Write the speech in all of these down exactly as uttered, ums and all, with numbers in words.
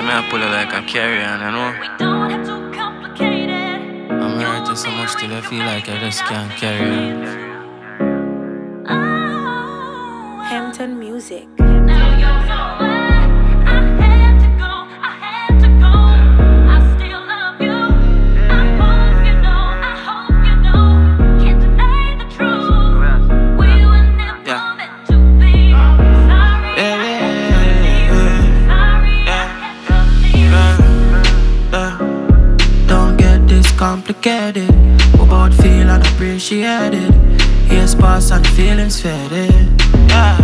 me I pull it like a carrier, you know. We don't have to complicate it. I'm hurting so much till I feel like I just can't carry it. Oh, Hampton Music. now you're so bad. I had to go, I had to go. I still love you. I hope you know, I hope you know. Can't deny the truth. We were never Yeah. meant to be. Sorry, Yeah, I yeah, had to leave. Sorry, I had to leave. yeah, yeah. Don't get this complicated. We both feel unappreciated. Years pass and feelings faded. Yeah.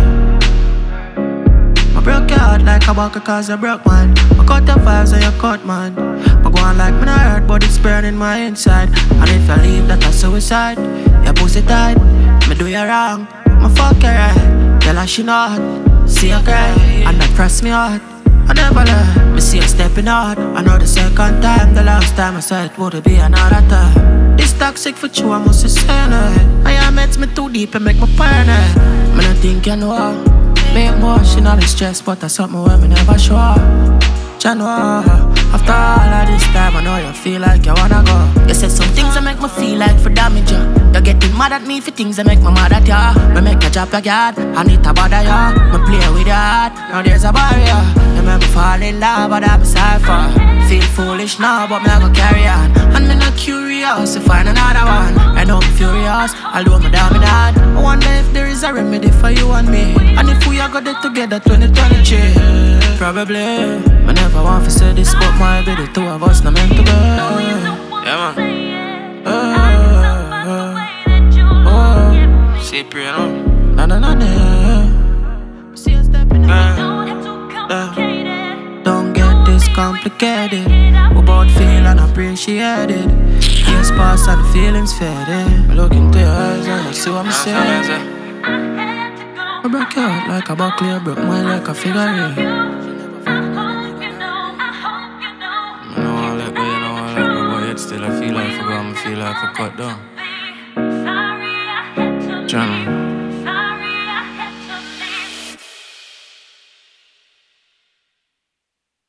I broke your heart like a bucket cause you broke mine. I cut the vibes and you cut mine. I go on like me not hurt but it's burning my inside. And if you leave that a suicide. Your pussy tight, me do you wrong. Me fuck you right, tell her she not. See you cry, and that press me hard. I never lie, me see you stepping out. I know the second time, the last time I said it would be another time. This toxic for you, I must say it. I am met me too deep and make me paranoid. Me not think you know how. Me emotionally stressed, but that's something where me never show. You know, after all of this time, I know you feel like you wanna go. You said some things that make me feel like for damage you. You're getting mad at me for things that make me mad at ya. Me make you drop your guard, I need to bother ya. Me play with your heart, now there's a barrier. You make me fall in love, but I'm sorry for. Feel foolish now, but me I go carry on. And me not curious to find another one. I know I'm furious, I'll do my dominant. I wonder if there is a remedy for you and me. And if we are got it together twenty twenty-three. Probably, me never want to say this, but might be the two of us not meant to be. Yeah, man. Uh, uh, uh, See, pray, you know. Na na na na. See you stepping in. Uh, don't get this complicated. We both feel unappreciated. Years pass and the feelings faded. I look into your eyes and I see what I'm saying. I broke your heart like a buckler, broke mine like a figure eight. Still I feel like I forgot, I feel like I cut down. John.